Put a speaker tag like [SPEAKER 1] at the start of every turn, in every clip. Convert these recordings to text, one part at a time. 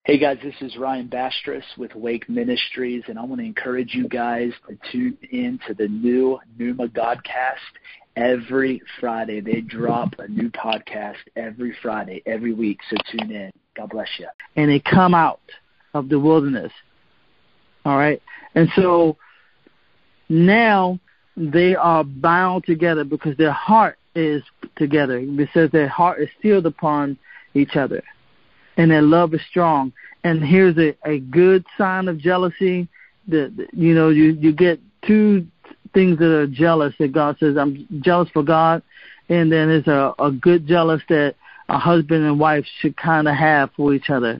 [SPEAKER 1] Hey guys, this is Ryan Bastris with Wake Ministries, and I want to encourage you guys to tune in to the new Pneuma Godcast every Friday. They drop a new podcast every Friday, every week, so tune in. God bless you.
[SPEAKER 2] And they come out of the wilderness, all right? And so now they are bound together because their heart is together. It says their heart is sealed upon each other, and their love is strong. And here's a good sign of jealousy. You get two things that are jealous that God says, I'm jealous for God. And then there's a good jealous that a husband and wife should kind of have for each other,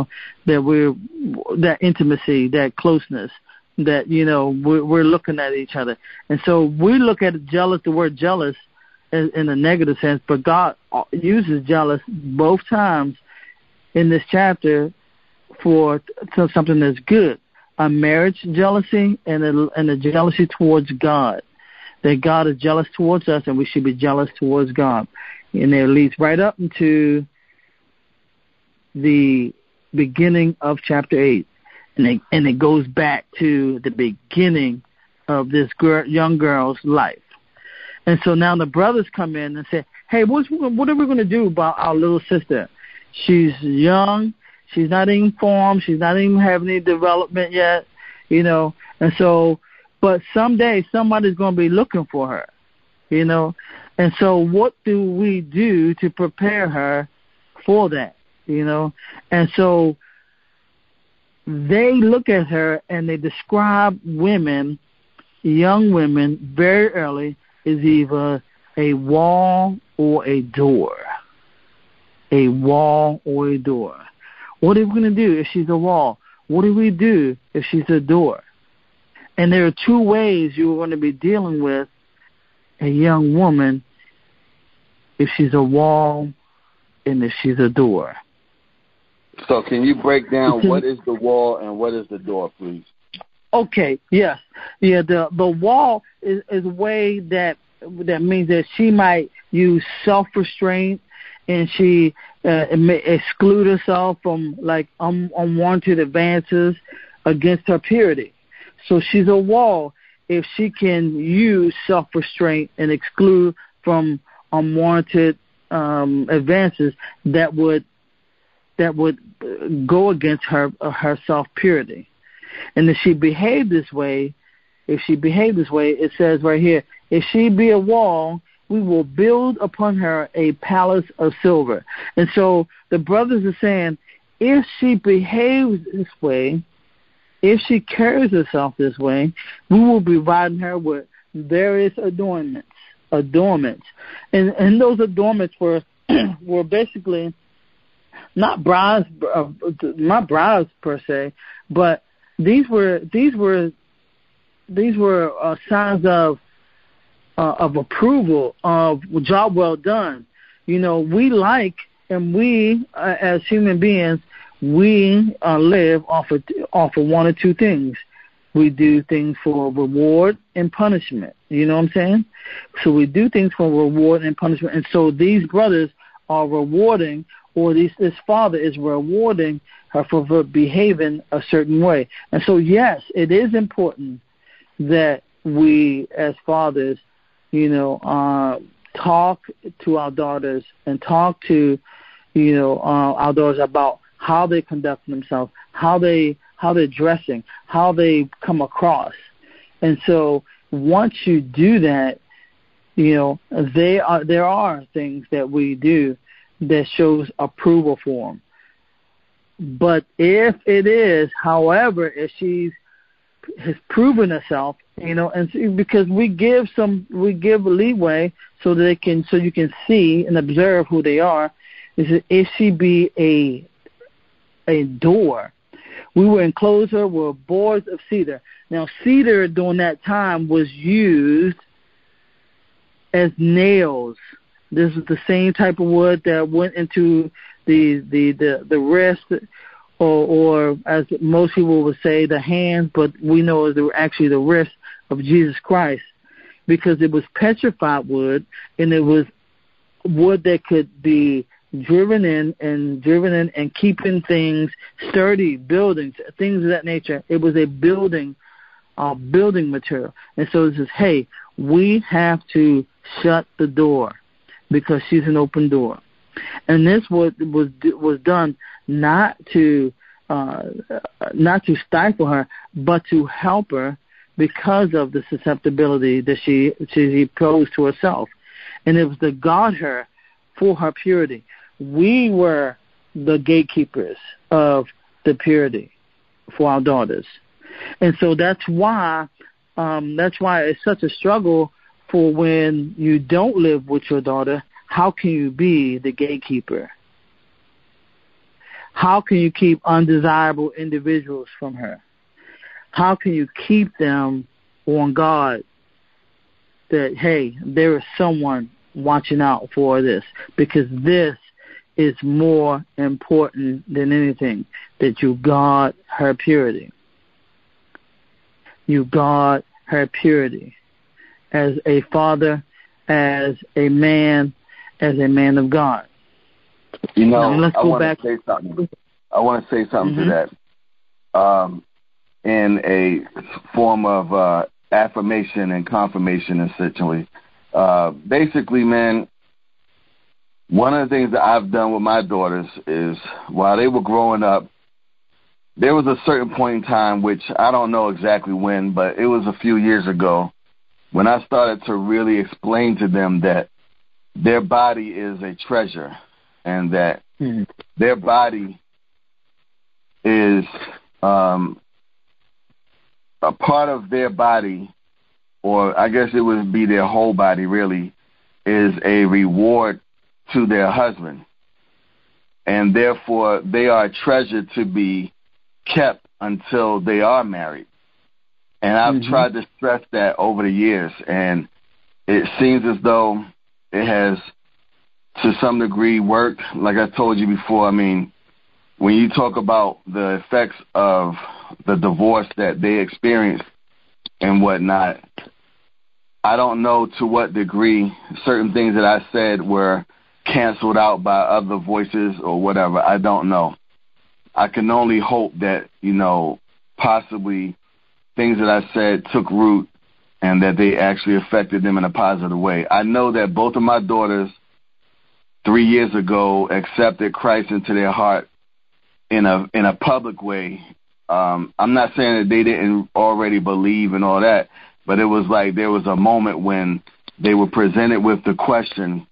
[SPEAKER 2] that intimacy, that closeness, that, we're looking at each other. And so we look at the word jealous in a negative sense, but God uses jealous both times in this chapter for something that's good, a marriage jealousy and a jealousy towards God, that God is jealous towards us and we should be jealous towards God. And it leads right up into the beginning of chapter 8, and it goes back to the beginning of this young girl's life. And so now the brothers come in and say, hey, what are we going to do about our little sister? She's young. She's not even formed. She's not even having any development yet, And so, but someday somebody's going to be looking for her, And so what do we do to prepare her for that, And so they look at her and they describe young women, very early, is either a wall or a door. A wall or a door. What are we going to do if she's a wall? What do we do if she's a door? And there are two ways you're going to be dealing with a young woman if she's a wall and if she's a door.
[SPEAKER 3] So can you break down what is the wall and what is the door, please?
[SPEAKER 2] Okay, yes. Yeah, the wall is a way that means that she might use self-restraint and she may exclude herself from unwanted advances against her purity. So she's a wall if she can use self-restraint and exclude from unwanted advances that would go against her self-purity. And if she behaved this way, it says right here, if she be a wall, we will build upon her a palace of silver. And so the brothers are saying, if she behaves this way, if she carries herself this way, we will be providing her with various adornments. And those adornments were basically not brides per se, but these were signs of approval, of job well done. We like, and we as human beings, we live off of one or two things. We do things for reward and punishment. You know what I'm saying? So we do things for reward and punishment. And so these brothers are rewarding, or this father is rewarding her for behaving a certain way. And so, yes, it is important that we as fathers, talk to our daughters and talk to, our daughters about how they conduct themselves, how they're dressing, how they come across. And so once you do that, there are things that we do that shows approval for them. But if it is, however, if she has proven herself, and because we give leeway so that you can see and observe who they are, is that if she be a door, we will enclose her with boards of cedar. Now, cedar during that time was used as nails. This is the same type of wood that went into the wrist, or as most people would say, the hands, but we know it was actually the wrist of Jesus Christ, because it was petrified wood, and it was wood that could be driven in and keeping things sturdy, buildings, things of that nature. It was a building material. And so it says, hey, we have to shut the door because she's an open door. And this was done not to stifle her, but to help her because of the susceptibility that she posed to herself. And it was to guard her for her purity. We were the gatekeepers of the purity for our daughters. And so that's why it's such a struggle for when you don't live with your daughter. How can you be the gatekeeper? How can you keep undesirable individuals from her? How can you keep them on guard that, hey, there is someone watching out for this, because this is more important than anything, that you guard her purity. You guard her purity as a father, as a man of God.
[SPEAKER 3] You know,
[SPEAKER 2] now, let's go back.
[SPEAKER 3] I want to say something to that in a form of affirmation and confirmation, essentially. Basically, man, one of the things that I've done with my daughters is while they were growing up, there was a certain point in time, which I don't know exactly when, but it was a few years ago, when I started to really explain to them that their body is a treasure and that their body is a part of their body, or I guess it would be their whole body really, is a reward to their husband. And therefore, they are a treasure to be kept until they are married. And I've tried to stress that over the years, and it seems as though it has, to some degree, worked. Like I told you before, I mean, when you talk about the effects of the divorce that they experienced and whatnot, I don't know to what degree certain things that I said were canceled out by other voices or whatever. I don't know. I can only hope that, possibly things that I said took root and that they actually affected them in a positive way. I know that both of my daughters 3 years ago accepted Christ into their heart in a public way. I'm not saying that they didn't already believe and all that, but it was like there was a moment when they were presented with the question,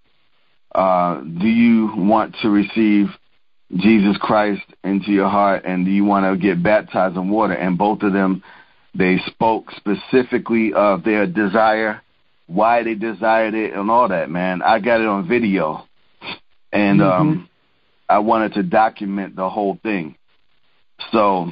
[SPEAKER 3] do you want to receive Jesus Christ into your heart, and do you want to get baptized in water? And both of them, they spoke specifically of their desire, why they desired it, and all that, man. I got it on video, and I wanted to document the whole thing. So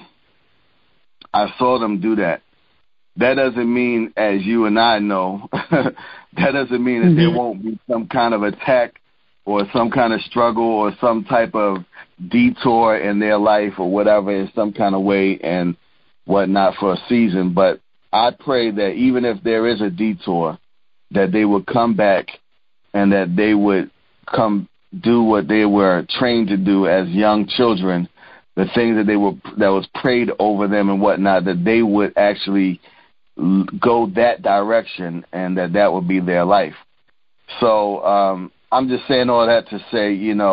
[SPEAKER 3] I saw them do that. That doesn't mean, as you and I know, that doesn't mean that there won't be some kind of attack or some kind of struggle or some type of detour in their life or whatever in some kind of way and whatnot for a season. But I pray that even if there is a detour, that they would come back and that they would come do what they were trained to do as young children, the things that was prayed over them and whatnot, that they would actually go that direction and that would be their life. So I'm just saying all that to say,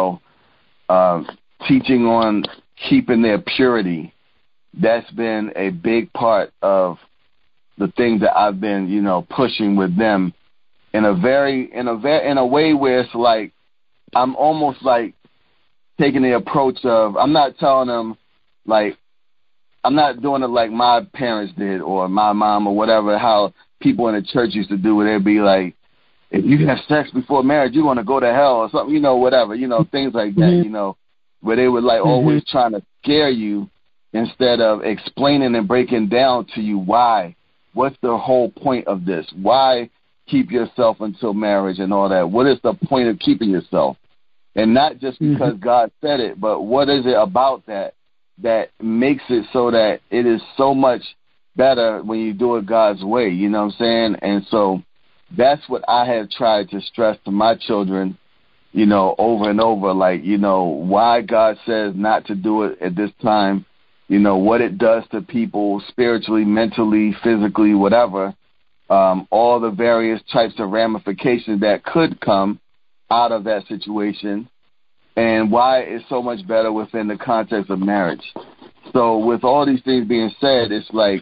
[SPEAKER 3] teaching on keeping their purity, that's been a big part of the things that I've been, pushing with them in a way where it's like I'm almost like taking the approach of, I'm not telling them, like, I'm not doing it like my parents did or my mom or whatever, how people in the church used to do it. They'd be like, if you have sex before marriage, you're going to go to hell or something, whatever, things like that, where they were like always trying to scare you instead of explaining and breaking down to you why. What's the whole point of this? Why keep yourself until marriage and all that? What is the point of keeping yourself? And not just because God said it, but what is it about that makes it so that it is so much better when you do it God's way, you know what I'm saying? And so that's what I have tried to stress to my children, over and over, like, why God says not to do it at this time, what it does to people spiritually, mentally, physically, whatever, all the various types of ramifications that could come out of that situation, and why it's so much better within the context of marriage. So with all these things being said, it's like,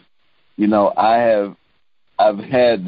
[SPEAKER 3] I've had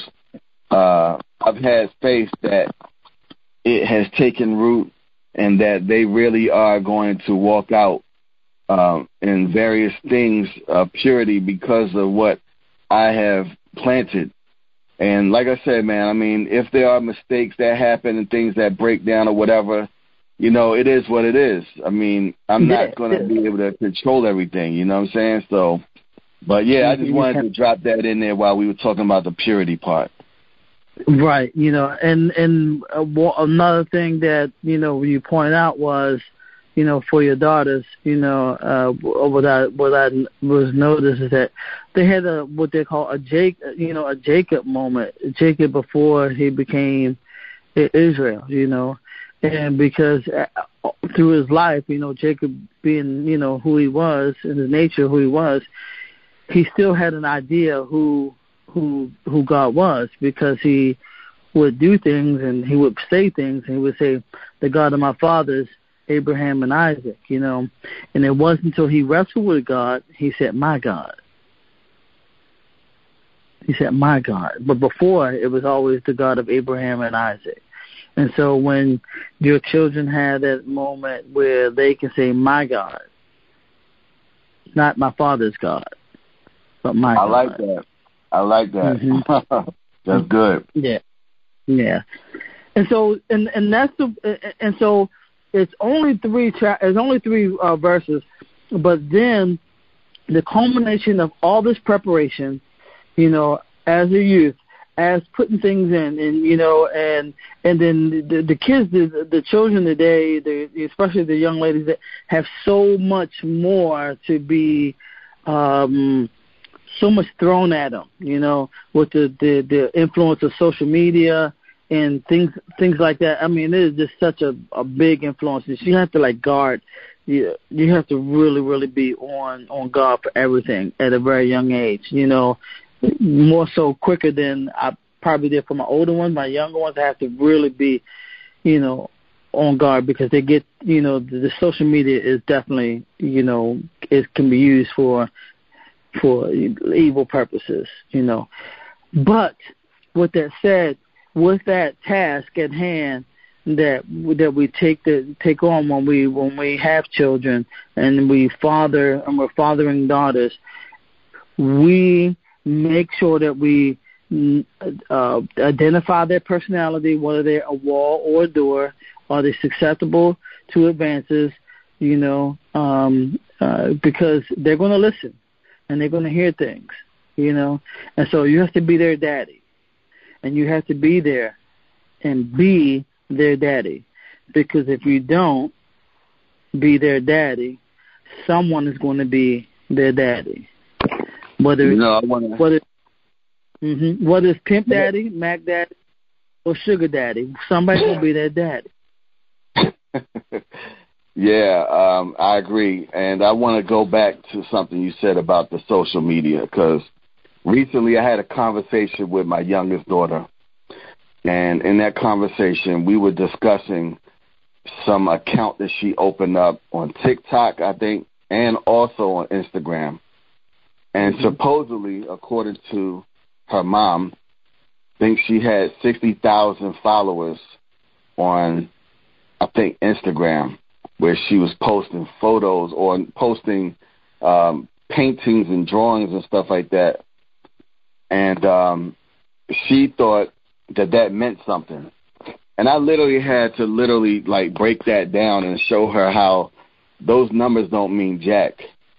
[SPEAKER 3] faith that it has taken root and that they really are going to walk out in various things of purity because of what I have planted. And like I said, man, I mean, if there are mistakes that happen and things that break down or whatever, it is what it is. I mean, I'm not going to be able to control everything, you know what I'm saying? So, but yeah, I just wanted to drop that in there while we were talking about the purity part.
[SPEAKER 2] Right, and another thing that, you pointed out was, for your daughters, what I was noticed is that they had what they call a Jacob moment, Jacob before he became Israel, and because through his life, Jacob being, who he was, in his nature, who he was, he still had an idea who God was, because he would do things and he would say things and he would say, the God of my fathers, Abraham and Isaac, and it wasn't until he wrestled with God, he said, my God. He said, my God. But before, it was always the God of Abraham and Isaac. And so when your children have that moment where they can say, my God, not my father's God, but my God.
[SPEAKER 3] I like that. Mm-hmm. That's good.
[SPEAKER 2] Yeah. And so, and that's so it's only three verses, but then the culmination of all this preparation, as a youth, as putting things in, and then the kids, the children today, especially the young ladies that have so much more to be, so much thrown at them, with the influence of social media and things like that. I mean, it is just such a big influence. You have to guard. You have to really, really be on guard for everything at a very young age. More so quicker than I probably did for my older ones. My younger ones, I have to really be, on guard, because they get, the social media is definitely, it can be used for evil purposes, But with that said, with that task at hand that we take on when we have children and we're fathering daughters, we make sure that we identify their personality, whether they're a wall or a door, are they susceptible to advances, because they're going to listen and they're going to hear things, and so you have to be their daddy, and you have to be there and be their daddy, because if you don't be their daddy, someone is going to be their daddy. Whether it's Pimp Daddy, Mac Daddy, or Sugar Daddy, somebody's going to be their daddy.
[SPEAKER 3] Yeah, I agree. And I want to go back to something you said about the social media, because recently I had a conversation with my youngest daughter. And in that conversation, we were discussing some account that she opened up on TikTok, I think, and also on Instagram. And supposedly, according to her mom, I think she had 60,000 followers on, I think, Instagram, where she was posting photos or posting paintings and drawings and stuff like that. And she thought that meant something. And I literally had to break that down and show her how those numbers don't mean jack.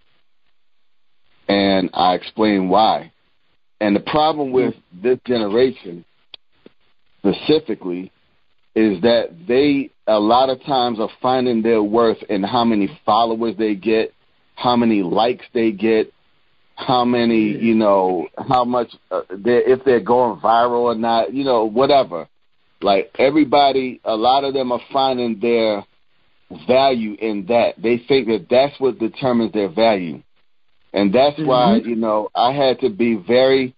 [SPEAKER 3] And I explained why. And the problem with this generation specifically is that they a lot of times are finding their worth in how many followers they get, how many likes they get, how many, how much, if they're going viral or not, whatever. Like everybody, a lot of them are finding their value in that. They think that that's what determines their value. And that's why, I had to be very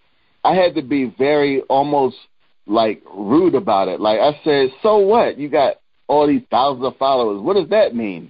[SPEAKER 3] almost like rude about it. Like I said, so what? You got all these thousands of followers. What does that mean?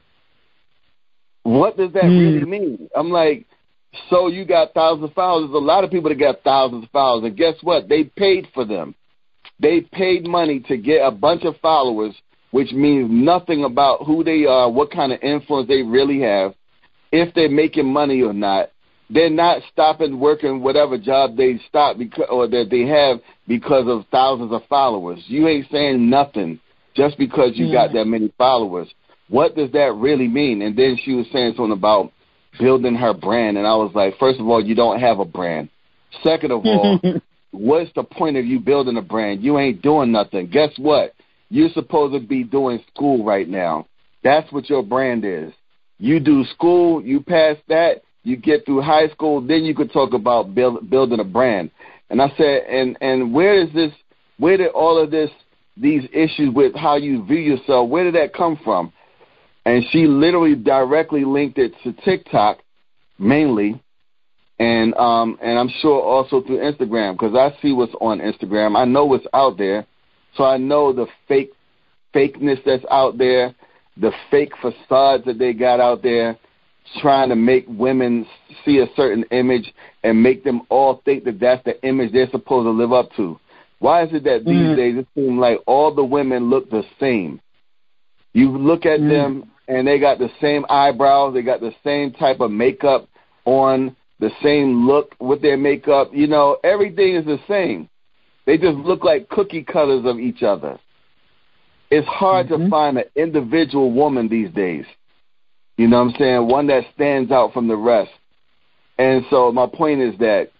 [SPEAKER 3] What does that really mean? I'm like, so you got thousands of followers. There's a lot of people that got thousands of followers. And guess what? They paid for them. They paid money to get a bunch of followers, which means nothing about who they are, what kind of influence they really have, if they're making money or not. They're not stopping working whatever job they stop or that they have because of thousands of followers. You ain't saying nothing just because you got that many followers. What does that really mean? And then she was saying something about building her brand, and I was like, first of all, you don't have a brand. Second of all, what's the point of you building a brand? You ain't doing nothing. Guess what? You're supposed to be doing school right now. That's what your brand is. You do school, you pass that, you get through high school, then you could talk about building a brand. And I said, and where did all of these issues with how you view yourself, where did that come from? And she literally directly linked it to TikTok mainly, and I'm sure also through Instagram, because I see what's on Instagram. I know what's out there, so I know the fakeness that's out there, the fake facades that they got out there, trying to make women see a certain image and make them all think that that's the image they're supposed to live up to. Why is it that these days it seems like all the women look the same? You look at them, and they got the same eyebrows, they got the same type of makeup on, the same look with their makeup. Everything is the same. They just look like cookie cutters of each other. It's hard to find an individual woman these days. You know what I'm saying? One that stands out from the rest. And so my point is that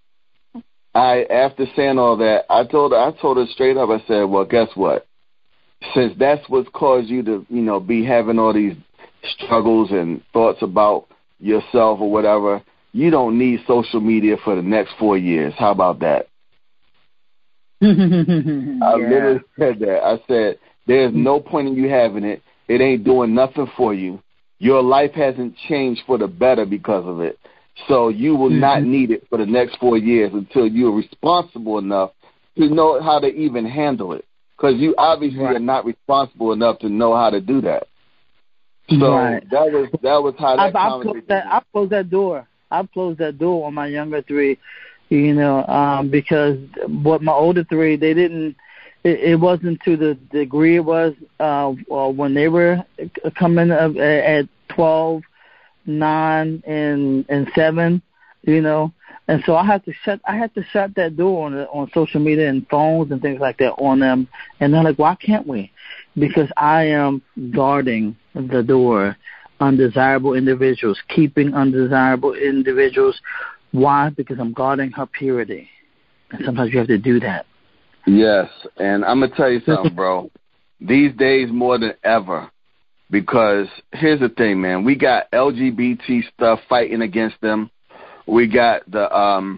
[SPEAKER 3] after saying all that, I told her straight up, I said, well, guess what? Since that's what's caused you to, be having all these struggles and thoughts about yourself or whatever, you don't need social media for the next 4 years. How about that? I literally said that. I said, there's no point in you having it. It ain't doing nothing for you. Your life hasn't changed for the better because of it. So you will not need it for the next 4 years until you're responsible enough to know how to even handle it. Because you obviously are not responsible enough to know how to do that. So that was how that conversation.
[SPEAKER 2] I closed that door. I closed that door on my younger three, because what my older three, they didn't. It wasn't to the degree it was when they were coming up at 12, 9, and 7, And so I had to shut that door on social media and phones and things like that on them. And they're like, why can't we? Because I am guarding the door, undesirable individuals, keeping undesirable individuals. Why? Because I'm guarding her purity. And sometimes you have to do that.
[SPEAKER 3] Yes, and I'm going to tell you something, bro. These days more than ever, because here's the thing, man. We got LGBT stuff fighting against them. We got the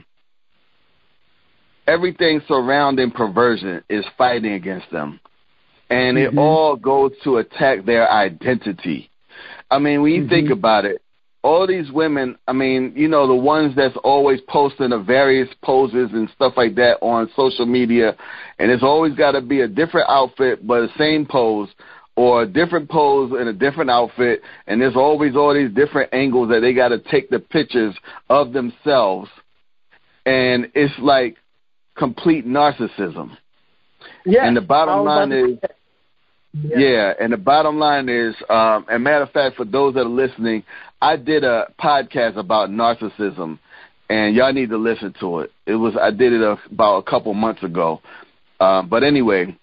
[SPEAKER 3] everything surrounding perversion is fighting against them. And it all goes to attack their identity. I mean, when you think about it, all these women, I mean, the ones that's always posting the various poses and stuff like that on social media, and it's always got to be a different outfit but the same pose, or a different pose in a different outfit, and there's always all these different angles that they got to take the pictures of themselves, and it's like complete narcissism. Yeah, and the bottom line is, and the bottom line is, and matter of fact, for those that are listening, I did a podcast about narcissism, and y'all need to listen to it. I did it about a couple months ago, but anyway,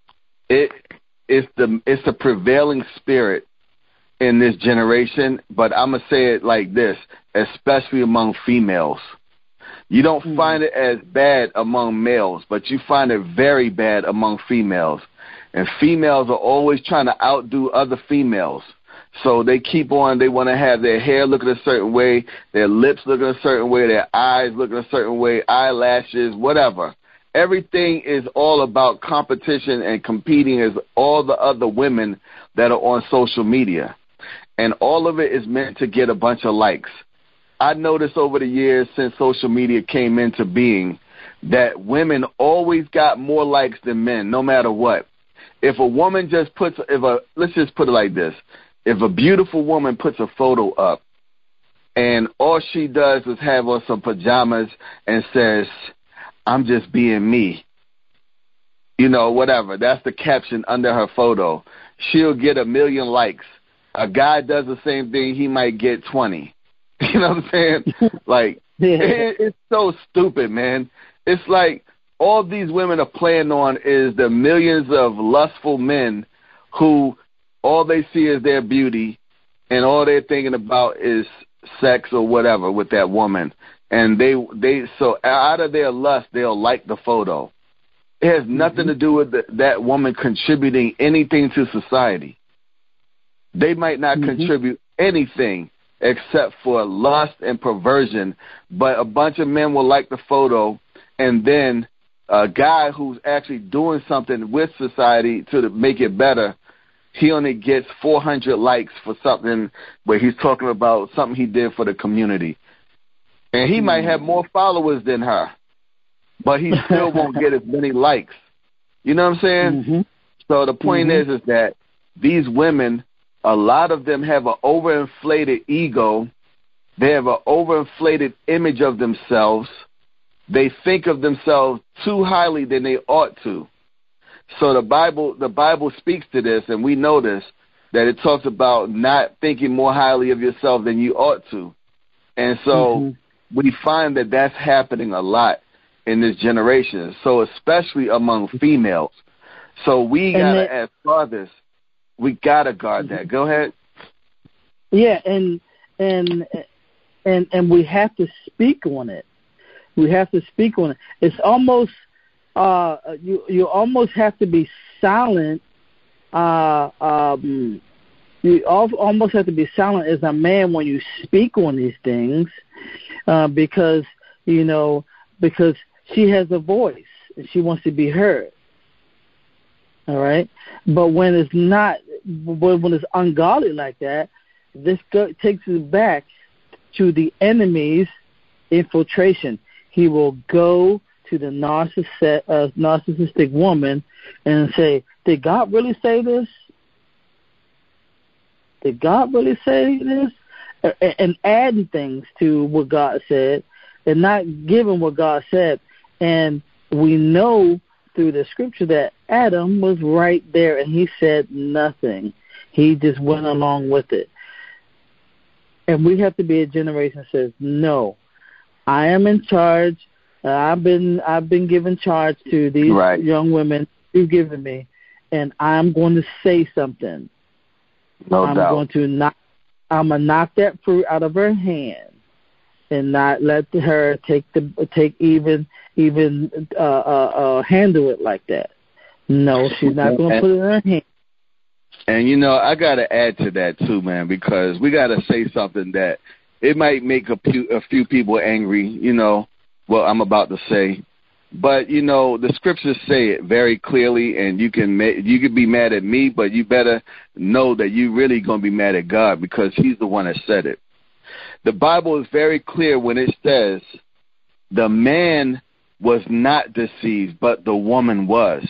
[SPEAKER 3] it's the prevailing spirit in this generation. But I'm gonna say it like this, especially among females. You don't find it as bad among males, but you find it very bad among females. And females are always trying to outdo other females. So they keep on, they want to have their hair looking a certain way, their lips looking a certain way, their eyes looking a certain way, eyelashes, whatever. everything is all about competition and competing as all the other women that are on social media. And all of it is meant to get a bunch of likes. I noticed over the years since social media came into being that women always got more likes than men, no matter what. If a woman just puts, let's just put it like this. If a beautiful woman puts a photo up and all she does is have on some pajamas and says, I'm just being me, you know, whatever, that's the caption under her photo, she'll get 1 million likes. A guy does the same thing, he might get 20. You know what I'm saying? Like, it's so stupid, man. It's like all these women are playing on is the millions of lustful men who all they see is their beauty and all they're thinking about is sex or whatever with that woman. And they so out of their lust, they'll like the photo. It has nothing to do with that woman contributing anything to society. They might not contribute anything except for lust and perversion, but a bunch of men will like the photo, and then a guy who's actually doing something with society to make it better, he only gets 400 likes for something where he's talking about something he did for the community. And he might have more followers than her, but he still won't get as many likes. You know what I'm saying? So the point is that these women, a lot of them have an overinflated ego. They have an overinflated image of themselves. They think of themselves too highly than they ought to. So the Bible speaks to this, and we know this, that it talks about not thinking more highly of yourself than you ought to. And so we find that that's happening a lot in this generation, so especially among females. So we got to, as fathers, we got to guard that. Go ahead.
[SPEAKER 2] Yeah, and we have to speak on it. We have to speak on it. It's almost you almost have to be silent. You almost have to be silent as a man when you speak on these things, because she has a voice and she wants to be heard. All right, but when it's not, when it's ungodly like that, this takes us back to the enemy's infiltration. He will go to the narcissistic woman and say, did God really say this? Did God really say this? And adding things to what God said and not giving what God said. And we know through the scripture that Adam was right there and he said nothing. He just went along with it. And we have to be a generation that says, no, I am in charge. I've been given charge to these young women you've given me, and I'm going to say something. I'm going to knock that fruit out of her hand and not let her even handle it like that. No, she's not going to put it in her hand.
[SPEAKER 3] And, I got to add to that, too, man, because we got to say something that it might make a few people angry, what I'm about to say. But, the scriptures say it very clearly, and you can be mad at me, but you better know that you're really going to be mad at God because he's the one that said it. The Bible is very clear when it says the man was not deceived, but the woman was.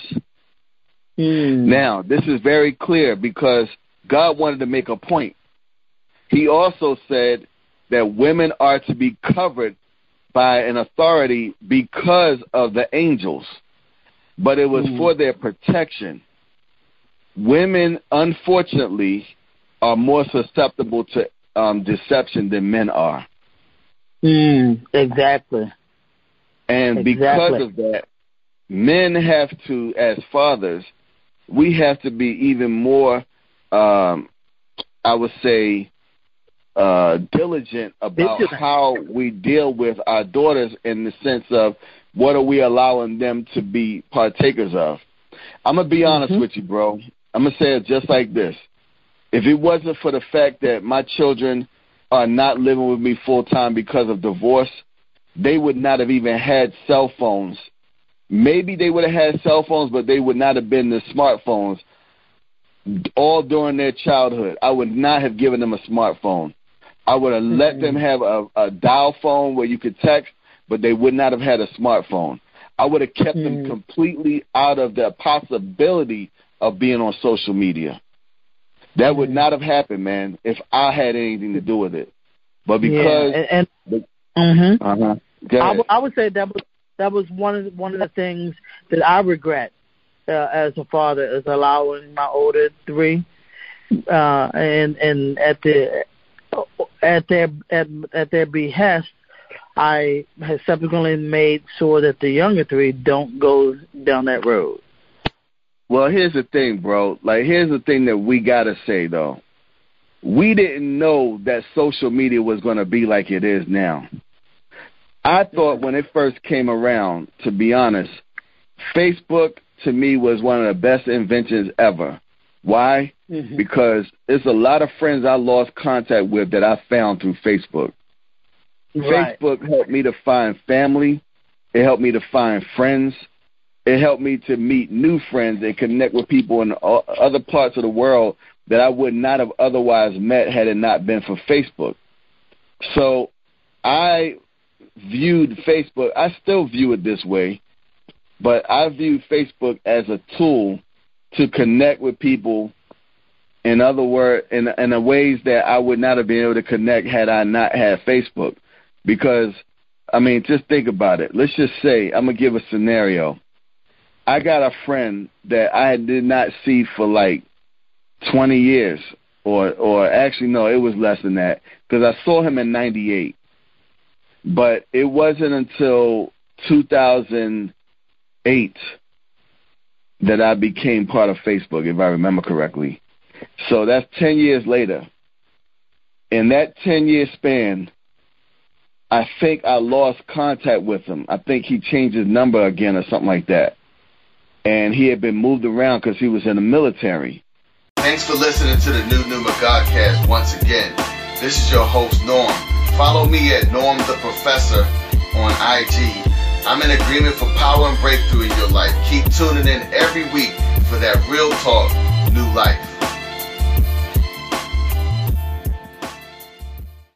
[SPEAKER 3] Now, this is very clear because God wanted to make a point. He also said that women are to be covered by an authority because of the angels, but it was for their protection. Women, unfortunately, are more susceptible to deception than men are.
[SPEAKER 2] Exactly.
[SPEAKER 3] And because of that, men have to, as fathers, we have to be even more, I would say, diligent about how we deal with our daughters in the sense of what are we allowing them to be partakers of. I'm going to be honest with you, bro. I'm going to say it just like this. If it wasn't for the fact that my children are not living with me full time because of divorce, they would not have even had cell phones maybe they would have had cell phones, but they would not have been the smartphones all during their childhood. I would not have given them a smartphone. I would have let them have a dial phone where you could text, but they would not have had a smartphone. I would have kept them completely out of the possibility of being on social media. That would not have happened, man, if I had anything to do with it. But because
[SPEAKER 2] I would say that was one of the things that I regret as a father, is allowing my older three and at their behest, I have subsequently made sure that the younger three don't go down that road.
[SPEAKER 3] Well, here's the thing, bro. Like, here's the thing that we got to say, though. We didn't know that social media was going to be like it is now. I thought when it first came around, to be honest, Facebook, to me, was one of the best inventions ever. Why? Because there's a lot of friends I lost contact with that I found through Facebook. Right. Facebook helped me to find family. It helped me to find friends. It helped me to meet new friends and connect with people in other parts of the world that I would not have otherwise met had it not been for Facebook. So I viewed Facebook, I still view it this way, but I view Facebook as a tool to connect with people, in other words, in the ways that I would not have been able to connect had I not had Facebook. Because, I mean, just think about it. Let's just say, I'm going to give a scenario. I got a friend that I did not see for like 20 years, or actually, no, it was less than that, because I saw him in 98. But it wasn't until 2008 that I became part of Facebook, if I remember correctly. So that's 10 years later. In that 10-year span, I think I lost contact with him. I think he changed his number again or something like that. And he had been moved around because he was in the military.
[SPEAKER 4] Thanks for listening to the New Numa Godcast once again. This is your host, Norm. Follow me at Norm the Professor on IG. I'm in agreement for power and breakthrough in your life. Keep tuning in every week for that real talk, new life.